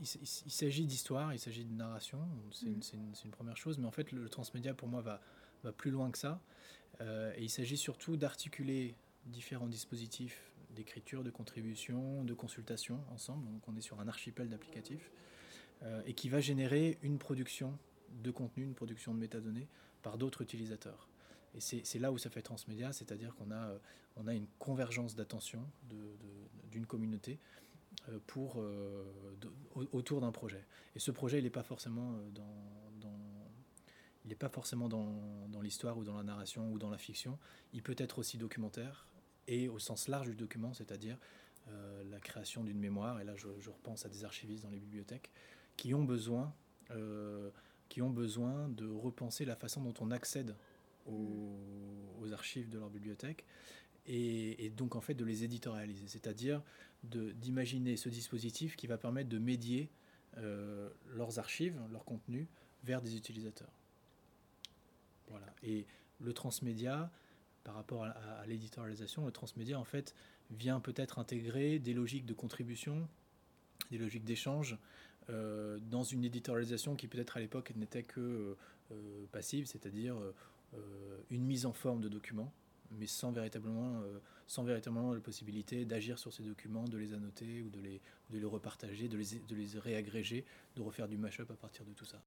il s'agit d'histoire, il s'agit de narration, c'est une première chose, mais en fait le transmédia pour moi va plus loin que ça, et il s'agit surtout d'articuler différents dispositifs d'écriture, de contribution, de consultation ensemble, donc on est sur un archipel d'applicatifs, et qui va générer une production de contenu, une production de métadonnées par d'autres utilisateurs. Et c'est là où ça fait transmédia, c'est-à-dire on a une convergence d'attention d'une communauté autour d'un projet. Et ce projet, il n'est pas forcément il n'est pas forcément dans l'histoire ou dans la narration ou dans la fiction. Il peut être aussi documentaire et au sens large du document, c'est-à-dire la création d'une mémoire. Et là, je repense à des archivistes dans les bibliothèques qui ont besoin, de repenser la façon dont on accède aux archives de leur bibliothèque et donc en fait de les éditorialiser, c'est-à-dire d'imaginer ce dispositif qui va permettre de médier leurs archives, leur contenu vers des utilisateurs. Voilà. Et le transmédia, par rapport à l'éditorialisation, le transmédia en fait vient peut-être intégrer des logiques de contribution, des logiques d'échange dans une éditorialisation qui peut-être à l'époque n'était que passive, c'est-à-dire une mise en forme de documents, mais sans véritablement la possibilité d'agir sur ces documents, de les annoter ou de les repartager, de les réagréger, de refaire du mash-up à partir de tout ça.